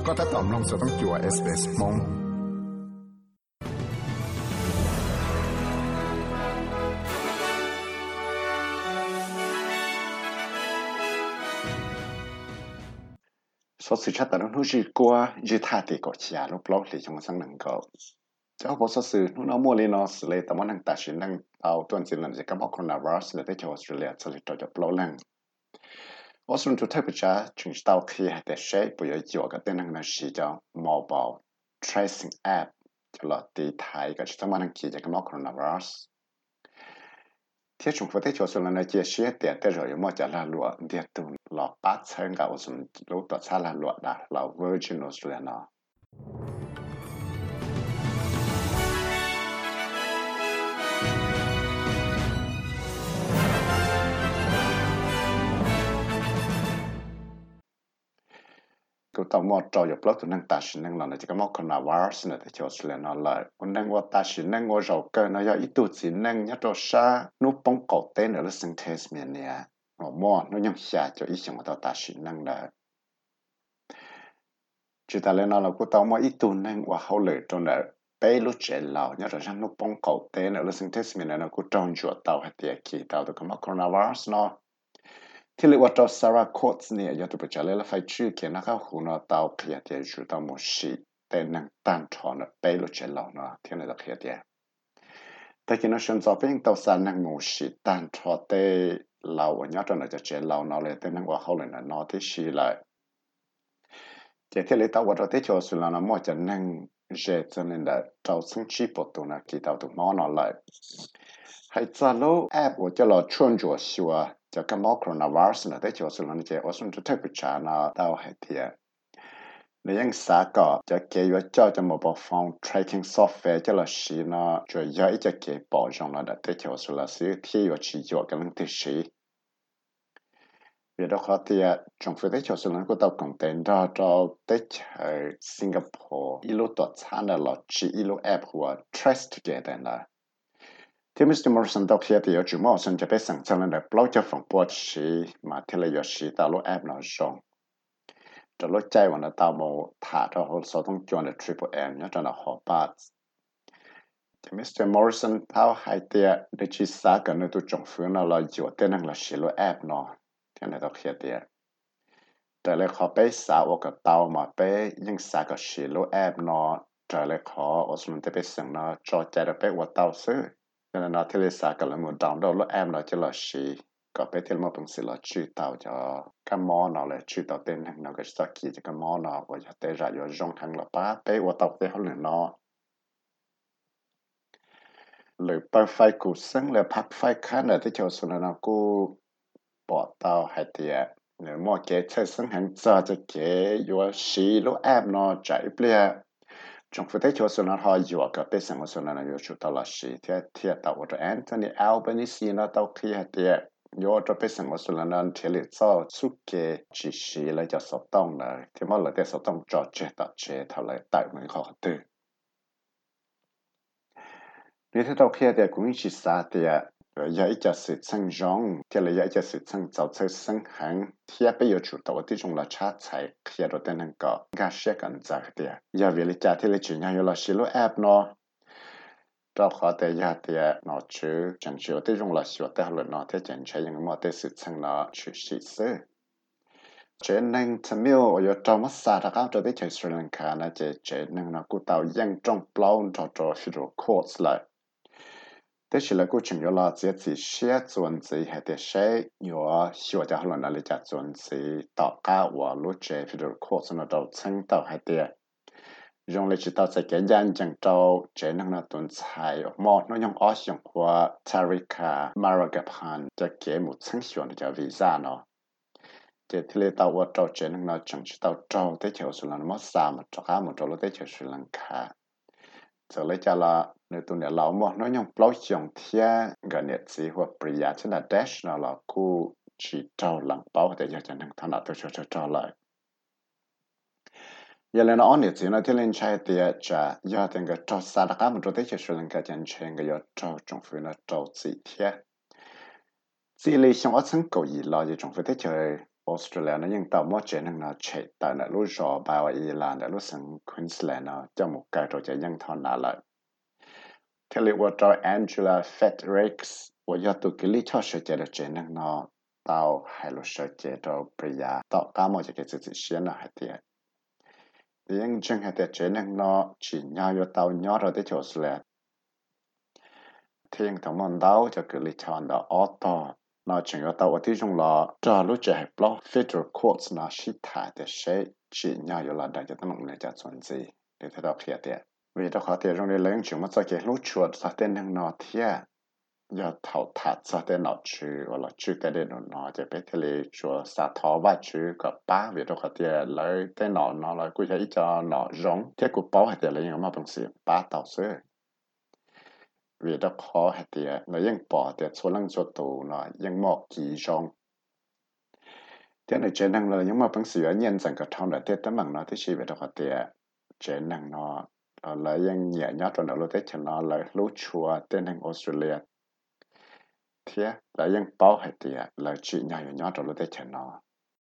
ก็ถ้าตอมลงจะต้องจั่ว SBS มง số sự chất nó chỉ qua chỉ thà thì có chia lúc lâu thì trong sáng năng cầu cháu bộ số sự nó mua lên nó xử lý tao muốn năng tài chính năng tao tuần xin làm gì các bác coronavirus để tới cho Australia xử lý cho lâu năng Australia cho thấy bây giờ chúng tao khi hay để sẽ bây giờ chịu cái tên năng là sử dụng mobile tracing app cho là đi thay cái chúng ta năng kia cho các bác coronavirus thế chúng ta thấy cho Australia là chia sẻ để tới rồi mà cho là lúa để tụ là bắt chân cả Australia lúc đó xa là lúa đã là Virgin Australia nó cái tàu mò trâu nhập lót tụi năng ta xin năng là chỉ có mò coronavirus này thì cho Australia nó lại còn năng qua ta xin năng qua rau cơ nó do ít tụt xin năng nhất cho sa nút bóng cổ tên ở sinh Tasmania nó mò nó nhung xa cho ít trong tàu ta xin năng là chỉ ta lên nó là cái tàu mò ít tụt năng qua hậu lệ trong là bé lúc trẻ lão nhất là nút bóng cổ tên ở sinh Tasmania nó cũng trong chuột tàu hay tiệt kỳ tàu tụi có mò coronavirus nóที่เรียกว่าตัว Sarah Coates เนี่ยยอดตัวจะเล่นแล้วไฟชื่อเขียนนะครับหัวหน้าเตาเขียนเดียจุดตัวมุสีแต่นังตันทอนเปลุเจลล์เนาะที่นั่นเราเขียนเดียแต่กินเราชนจอบเป็นตัวสารนังมุสีตันทอเตเราเนี่ยตอนนั้นจะเจลล์เนาะเลยแต่นังว่าเขาเลยนะเนาะที่ชีเลยเจ้าที่เรียกตัวว่าเราที่โจสุดแล้วนะมั่วจะนังเจจะนั่นแหละเราซึ่งชีพตัวนั้นกี่ตัวตัวมอเนาะเลยให้จะรู้แอปว่าจะเราชวนจัวชัวจะกับมอ coronavirus นะแต่จะส่วนนั้นจะว่าส่วนที่เทปชานะดาวให้เทียในยังสาก็จะเกี่ยวเจ้าจะ mobile phone tracking software จะละสีนะจะย้ายจะเกี่ยว保障了的แต่จะส่วนละสีที่อยู่ที่อยู่กันนั่งที่สีเวลาเขาเทียจงฟื้นแต่จะส่วนนั้นก็ต้องกันเต็มเราแต่จะสิงคโปร์อีลูตัวช้านะเราจีอีลูแอปหัว trace together นะที่มิสเตอร์มอริสันตัวเขียนที่อยู่จุดมั่วสันจะไปสั่งเจ้าหน้าที่ปล่อยจะฝังปวดสีมาที่เลยสีตาลุแอปน่าจงจะลุใจวันนั้นตาโมถ่าเราหัวสอต้องจวนใน Triple M เนี่ยจะน่าหอบปัดที่มิสเตอร์มอริสันเท้าหายเตียได้ชีสากันในตัวจงฟื้นเราอยู่เต้นนั่งละสีลุแอปเนาะที่นั่นตัวเขียนเตียแต่เลยขอไปสาวกับเตามาไปยังสากับสีลุแอปเนาะแต่เลยขออสุนจะไปสั่งเนาะจอใจเราไปว่าเตาซื้อcho nên nó thì là sao cái là một đồng đâu lúc em nó chỉ là gì có bé thì một bằng sự là chữ tàu cho cái món nó là chữ tàu tên nó cái sao kia cho cái món nó và cho tới ra rồi rong thằng là ba bé và tàu tên hơn nó lời ba phai cụ sinh là phát phai khác là tới cho số nó cô bỏ tàu hay tiệt nếu mà cái chơi sinh hàng giờ cho cái vừa xí lúc em nó chạy bia trong phía cho số nó họ dựa cái bên sang số nó là chủ tàu là gì thì tàu của Anthony Albanese nó tàu kia thì dựa cho bên sang số nó thì là cho suốt cái chỉ sĩ là cho số đông này thì mà là để số đông cho chế thảo lại tại mình họ tự nếu thế tàu kia thì cũng chỉ xa thì giờ ít cho sự sang rong thì là giờ cho sự sang giàu chơi sang hàng thì bây giờ chủ tàu thì chúng là cha chạy khi đó tên hàng có gà xe cần giải thì giờ về lịch trả thì lịch chuyển nhau là sử dụng app nó cho họ để giờ thì nó chứ chẳng chịu thì chúng là sử dụng luật nó thì chẳng chạy những mà để sự sang nó chịu sự sự chế năng tham mưu ở trong mắt xa đã có cho tới chơi Sri Lanka là chế năng nó cụ tàu dân trong plow cho federal courts lại thế chỉ là câu chuyện là chỉ sẽ chuẩn gì hay để sẽ nhớ hiểu cho họ là lý giải chuẩn gì tạo cả và lúc chế federal court nó đầu chân tạo hay để dùng lý chỉ tạo sẽ cái dân chẳng trâu chế năng là tuần sai một nó dùng ở trong qua Tarika Maragapan cho cái một chân chuẩn cho visa nó chế thì lấy tạo ở trâu chế năng là chẳng chỉ tạo trâu tới chiều Sri Lanka mất xa mà cho cả một trâu lúc tới chiều Sri Lanka giờ lấy cho là nếu tụi này lão mà nó nhung bao nhiêu thia gần nhất gì hoặc bây giờ trên là dash nó là cô chỉ trâu lăng bao để cho nên thằng nào tôi cho trâu lại giờ lên nó nhất gì nó thì lên chạy thì cha giờ thì cái trâu xa đặc mà trâu tới cho Sri Lanka chân trên cái giờ trâu trong phía nó trâu gì thia chỉ lấy xong ở sân cầu gì lo gì trong phía tới chơi Australia nó nhưng tàu mất chế năng nó chạy tại nó lúc rõ bao Ireland nó lúc sang Queensland nó cho một cái rồi chạy dân thon nà lại thế liệu cho Angela Federiks 我要读给你超世界的职能呢，到海陆世界的不呀，到干么这个自己先了还得，因正还得职能呢，只要有到鸟了的就是了，听他们到就给你唱到奥多，那只要到我这种了，这路这还不 Federal Courts 那是他的谁，只要有了大家都能来家存在，你睇到撇的，为了好点让你冷静么，在给路出他的能那天。要淘汰这点老区，我老区在这种呢，就别这里说啥淘汰区个八，为了个点来电脑呢来，估计一家脑容，这个包还得来用嘛东西八到岁，为了好还得来用包的，除了做多呢，用莫集中。这里职能了，用嘛东西要验证个汤的，这等门呢，这是为了个点职能呢，来用nhẹ nhõm trong đó lúc thế nó lại lúc chùa tên hàng Australia thế là những bảo hệ thì là chỉ nhau nhỏ trong lúc đấy nó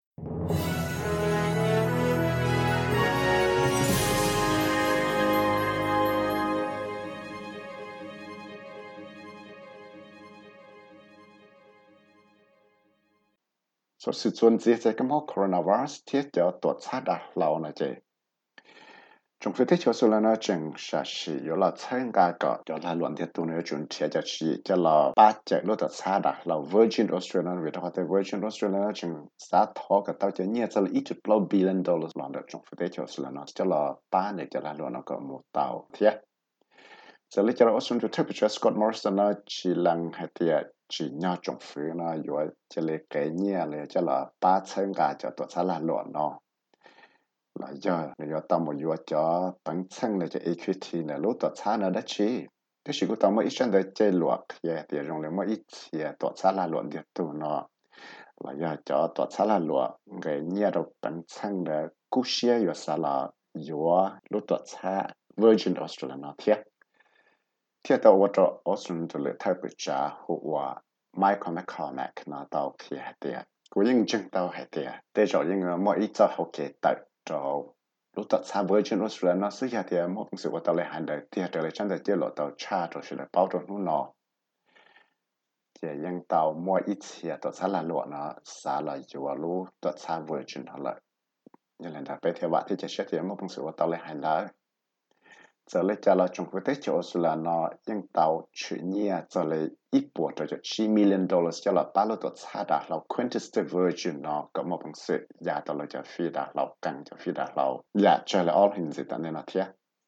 số sự chuẩn gì sẽ cái mốc coronavirus thiết cho tuột sát đã lâu này chứ trong phía cho số là nó chừng sẽ sử dụng là参加个就来乱的都那种贴着去叫了八只路的差的了 Virgin Australia 为的话在 Virgin Australia chừng xã thọ cái tao chỉ nhớ cho là ít bao billion dollars lần đó trong phía cho số là nó cho là ba này cho là luôn nó có một tàu thế giờ lấy cho là Australia temperature Scott Morrison nó chỉ lần hay thì chỉ nhau trong phía nó rồi cho lấy cái nhớ là cho là ba参加cho tụi xã là luôn nó là do tao một vừa cho bản thân là cho equity là lúc tọt xa nó đã chi thế chỉ có tao mới ít chân để chơi luật vậy thì rồi mới ít thì tọt xa là luật điện tử nó là do cho tọt xa là luật cái nhớ được bản thân là cú xia vừa xa là vừa lúc tọt xa Virgin Australia nó thiết tao vào cho Australia từ lệ thay bị trả hụa Michael McCormack nó tao khi hạt tiền của những chân tao hạt tiền để cho những mỗi ít cho học kỳ tới cho lúc tập xa với trên Australia nó sử dụng thì một sự của tàu lại hành đời thì trở lại trong đời chế lộ tàu cha rồi sẽ là bao trọn nó nọ thì những tàu mua ít thì tàu xa là lộ nó xa là dù lúc tập xa với trên họ lại như là đặc biệt thì vậy thì sẽ thì một sự của tàu lại hành đời giờ lấy cho là trong cái tết cho Australia nó những tàu chuyển nhẹ giờ lấy ít bộ cho $1 million cho là bao lâu xa đã là Qantas Virgin nó có một bằng sự giá tàu là cho phi đã là càng cho phi đã là giá cho là all hình gì ta nên là thế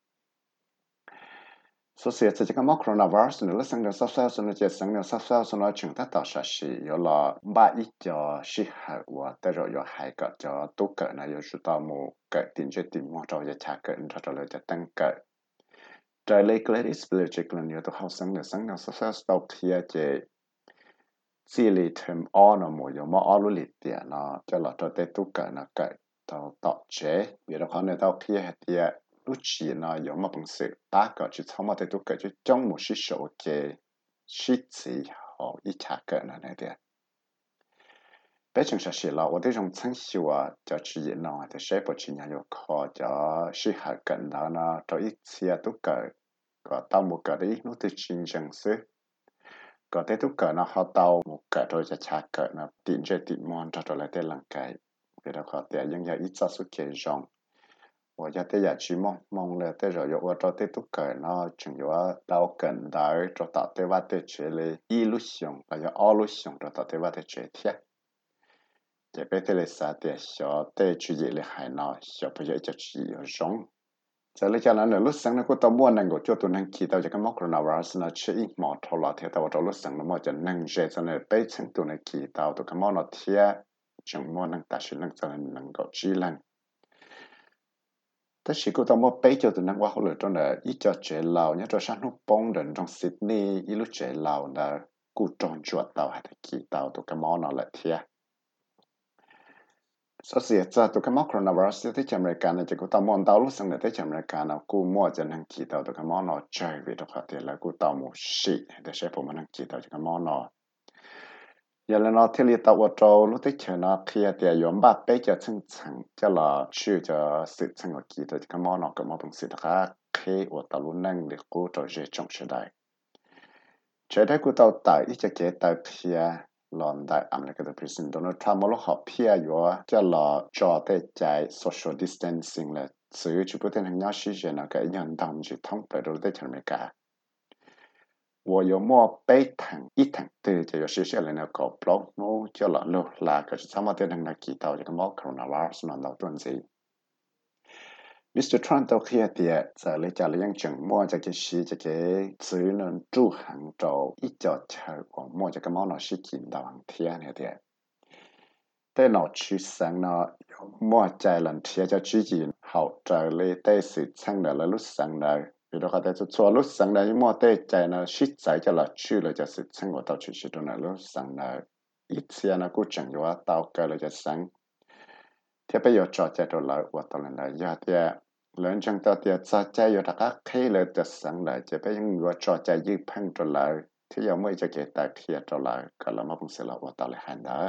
số sẽ chỉ cái mắc coronavirus nữa là sang được sắp nó chỉ sang được sắp nó chúng ta tạo ra sự yếu là ba ít cho sự hại và tới rồi hại cả cho tốt cỡ này yếu sự tao một cái tiền chế tiền mua cho giá trả cỡ cho là cho tăng cỡ trái lấy cái disability là nhiều tôi học sang được sắp tao kia chế chỉ lý thêm ở nó một yếu mà ở lúc lý tiền nó cho là cho tới tốt cỡ nó cỡ tao tạo chế vì đó khoản này tao kia thì lúc chỉ nó有么本事，大个就他妈的都感觉中午是手给是自好一下个那点。北京是是了，我这种程序啊，叫去呢，的谁不去年有考叫是还跟到呢，这一次啊都个到某个的路的竞争是，个的都个呢好到某个都จะ下个呢，顶着顶门这来的啷个，别的好的人家一早是给上。我家在家去梦了，在这有我找的都干了，仲有啊到近代做到对话的这里一路上，还有二路上做到对话的这天，这边的啥的小的去这里还闹，小朋友就去有用。这里讲了呢，路上那个到末能够做到能起到这个 coronavirus 呢，吃一毛头了，贴到我这路上了么就能热在那北程度能起到，都个么那天，就么能但是能在能够质量。แต่สิ่งที่ต้องมาไปจดนั่งว่าเขาเลยตรงนั้นอีจอเจลาวเนี่ยตัวฉันนุ่งปงเดินตรงซิดนีย์อีลุเจลาวนะกูจงจวดเตาให้ตะกี้เตาตัวกระมอนอะไรเทียส่วนเสียใจตัวกระมอนโคโรนาไวรัสที่อเมริกาเนี่ยจะกูตามอนเตาลุสังเนี่ยที่อเมริกานะกูมั่วจะนั่งกี่เตาตัวกระมอนเอาใจไปตัวเขาเดียวแล้วกูตามมูสิแต่ใช้ผมมานั่งกี่เตาจะกระมอนเอา giờ là nó thiết lập tạo vật trâu lúc tích chờ nó khi thì yếm bát bé cho chân chẳng cho là chịu cho sự chân của kỳ thì cái món nó cái món bằng sự khác khi ở tạo luôn năng để cố trò dễ trong thời đại trở đây của tàu tại ít cho kế tại phía lòn đại America the President Donald Trump lúc họ phía yếu cho là cho tới chạy social distancing là sử dụng bữa tên hàng nhau sử dụng là cái nhân đồng chỉ thông bởi đối với America cả 我有么被疼一疼对就有些些人那个 blog 我就了路啦，可是他们对那记到这个么 coronavirus 那到段子。Mr. Trump 都可以的，在你家里养整么这个是这个只能住杭州一脚车，我么这个么那是见到航天的的。แต่เราชื่อสังเนาะมั่วใจหลังเทียจะชื่อจีนเขาใจเลยได้สื่อช่างเดแล้วรู้สังเดvì đó có thể cho lúc sáng này mua tê chạy nó shit chạy cho là chưa là cho sự sinh hoạt tao chỉ đó là lúc sáng này ít xe nó cũng chẳng có tao cái là cho sáng thế bây giờ trò chạy rồi lại và tao là giờ thì lớn chẳng tao thì cha chạy rồi các khi là cho sáng này chỉ bây giờ trò chạy dư phăng rồi lại thì giờ mới cho cái tài kia rồi lại cái là mà cũng sẽ là và tao là hành đó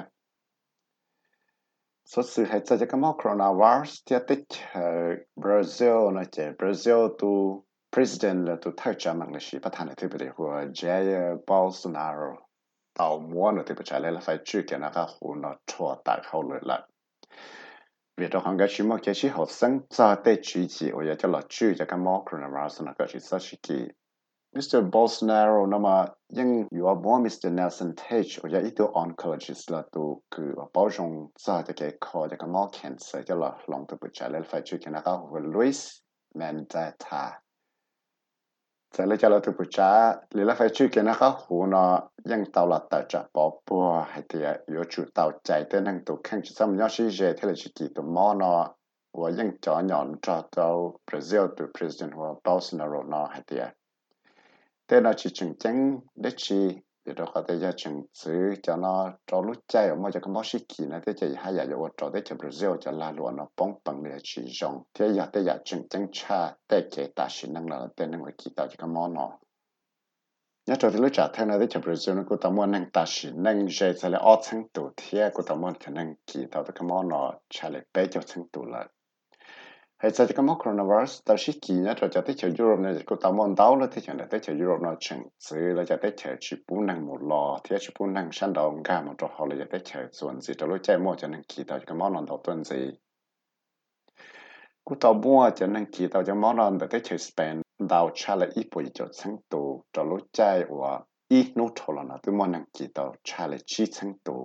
số sự hay cho cái mắc coronavirus thì tích Brazil nó chỉ Brazil tu President là tụi thay cho mạng là sĩ bắt thành thì bây giờ Jair Bolsonaro tàu mua nó thì bây giờ là phải truy cái nó cái hồ nó chua tại hậu lợi lại vì đó hàng cái chỉ một cái chỉ học sinh ra để truy chỉ ở giờ cho là truy cho cái mắc coronavirus nó cái chỉ sao chỉ kỳ Mr. Bolsonaro nó mà nhưng有mua Mr. Nelson Tage ở giờ ít tụi oncologist là tụi cứ bảo dùng ra cho cái khó cho cái mắc cancer cho là lòng tụi bây giờ là phải truy cái nó cái hồ Luis Mandettaแต่เลยจะเราถูกจ้าหรือเราไปช่วยกันนะครับหูเนาะยังเตาหลัดแต่จะปอปัวให้เดียอยู่จุดเตาใจเต้นนั่งตัวแข่งจะซ้ำยอดชี้เจที่เราจะกี่ตัวมอเนาะว่ายังจ่อหย่อนจ่อเตาบราซิลตัว president ว่า Bolsonaro เนาะให้เดียแต่เราจะจึงจังได้ชีเดี๋ยวเราก็จะจึงซื้อจะเนาะจ่อรู้ใจออกมาจากมอชิกีนะที่จะให้อยากจะว่าจ่อได้จากบราซิลจะลาลวนเนาะป้องปังเลยชีจงที่อยากได้อยากจึงจังชาแต่เกตาชินั่งเราเต้นนั่งไว้กี่ต่อจากมอเนาะnhớ cho thì lúc trả theo này thì Brazil nó cũng tao muốn nâng ta chỉ nâng dây sẽ là ởชั้นตัวเทียก็ตามมันแค่นงกี่ตาวแต่ก็มันเนาะใช่เลยไปจชั้นตัวเลยให้ใจก็มัน coronavirus ตอนที่กี่เนี่ยเราจะได้เจอยุโรปเนี่ยก็ตามมันดาวแล้วที่จะได้เจอยุโรปเนาะเชิงซื้อเราจะได้เจอชิปุ่นนั่งหมดล้อเทียชิปุ่นนั่งชั้นดาวงามันจะเขาเลยจะได้เจอส่วนสิจะรู้ใจมั่วจะนั่งกี่ตาวก็มันนอนดาวต้นสิกูตามมั่วจะนั่งกี่ตาวจะมันนอนแต่ได้เจอสเปนดาวชาเลยอีปุ่ยจะชั้นตัวจะรู้ใจว่าอีนู้ทลนะตัวมันนั่งกี่ตัวชาเลยชี้ชั้นตัว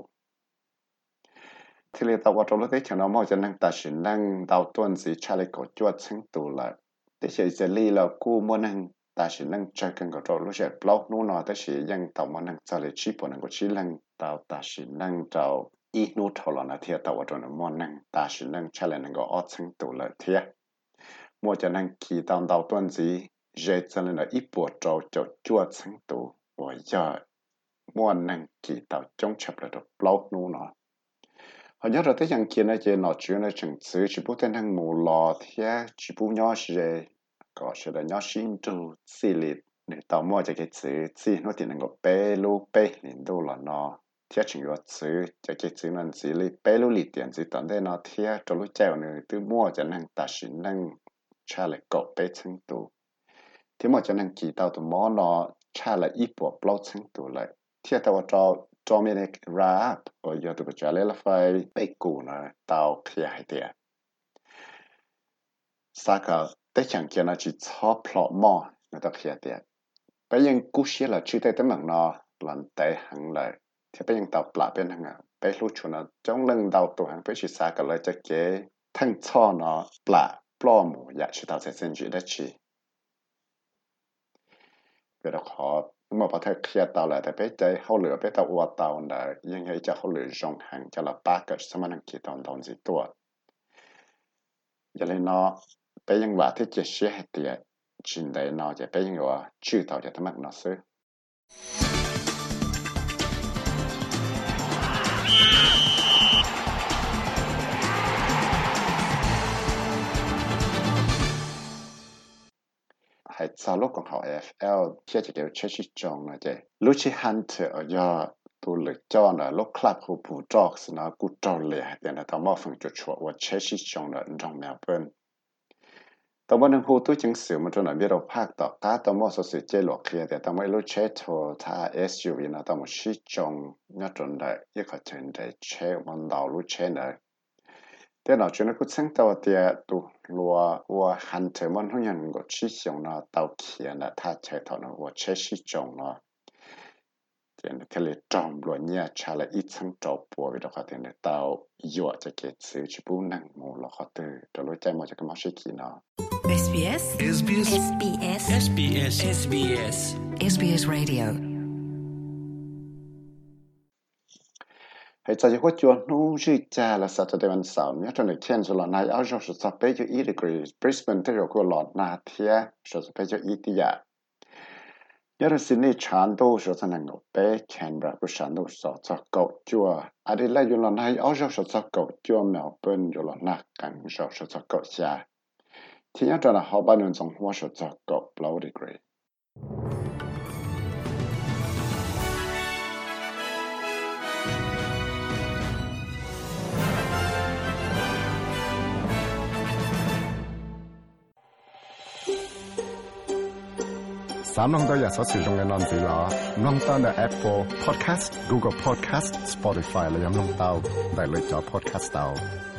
ที่เรียกว่าตัวเราได้เห็นว่ามันจะนั่งตัดสินนั่งดาวต้นสีชาเลยก็จวดชั้นตัวละแต่เฉยจะลีเรากู้มันนั่งตัดสินนั่งเจอกันกับตัวรู้ใช่บล็อกนู้นเนาะแต่เฉยยังตัวมันนั่งชาเลยชี้ปนนั่งก็ชี้นั่งดาวตัดสินนั่งดาวอีนู้ทลนะเทียตัวตัวนั้นมันนั่งตัดสินนั่งชาเลยนั่งก็อดชั้นตัวละเทียมันจะนั่งขี่ตามดาวต้นสีเจจะเลยนะอีปวดเราจะจวดชั้นตัวว่าอย่าม้วนนั่งกี่ต่อจงฉับเลยตัวบล็อกนู้นเนาะhọ nhớ rồi tới chẳng kia này chơi nọ chuyện này chẳng xử chỉ bút tên hàng mù lò thế chỉ bút nhỏ sẽ có sẽ là nhỏ xin tu xì lịt để tao mua cho cái xử xì nó thì năng够背路背领导了nó thế chỉ có xử cho cái xử năng xì lịt背路lịt tiền xì tận đây nó thế cho lúc chơi này từ mua cho năng ta xin năng cha lại cọ背chân tu thế mà cho năng kỳ tao tụi món nó cha lại ít bộ bao chân tu lại thế tao Dominic Raab ở giờ tụi bây là phải bị cũ nó tao khi hay thế sao cả tới chẳng kia nó chỉ cho plot mò nó tao khi thế bây giờ cú xí là chỉ tới tấm nó lần tới hàng lại thì bây giờ tao plot bên hàng bây lúc chúng nó trong lần đầu tụi hàng bây giờ sao cả lại cho cái thằng cho nó plot mù ya chỉ tao sẽ xin chỉ đấy chỉ cái đó khó mà bắt đầu khi tao lại thì bây giờ họ lựa bây giờ qua tao làยังไงจะเขาlựa rong hàng cho là ba cái sao mà năng kỳ tao tao gìตัวอย่างนี้bây giờว่าที่จะเสียเหตุจินได้จะbây giờว่าชื่อตaoจะทำมันซื้อให้ซาลูกของเขา AFL เชื่อจะเกี่ยวเชื่อชิจงนะเจ้ลูชิฮันเตอร์ย่อ tu lệ cho là lúc club của phụ trọ nó cú trọ lệ thì là tao mò phần chuột chuột và chế sĩ trong là trong mèo bên tao mò nên hô tu chứng sử mà cho nó biết đâu phát tao cá tao mò số sự chế luật kia thì tao mới lúc chế thô tha SUV nó tao mò sĩ trong nhớ trong đấy ít có chuyện để chế món đầu lúc chế này thế nào chuyện nó cũng sáng tao thì tu lúa và hành thể món hướng nhận của sĩ trong nó tao kia là tha chế thọ nó và chế sĩ trong nó thì nó cái trong luôn nha cha là ít sáng trâu bùa vì đó có thể là tao dọa cho cái sự chỉ bù năng một là khó từ cho lối chạy một cho cái máu sĩ kỳ nó SBS Radio hãy cho cái chuyện nó chỉ cha là Saturdayวันเสาร์เนี่ยตอนนี้เขียนสุดในเอาจะสอบไปจะ1 degree Brisbane ที่เราก็หลอดนาเทียจะสอบไปจะ1ที่ยาnhớ là xin đi chán đâu rồi thằng nào bé Canberra của chán đâu sợ cho cậu chua à đi lại dùng lần này ở chỗ sợ cậu chua mèo bên dùng lần nát càng sợ cho cậu xa thì nhớ là họ bao nhiêu trong hoa sợ cho cậu blow degree Sám nông tôi giờ sử dụng cái nón gì đó, nông tao là Apple Podcast, Google Podcast, Spotify là nông tao, đại lựa chọn podcast tao.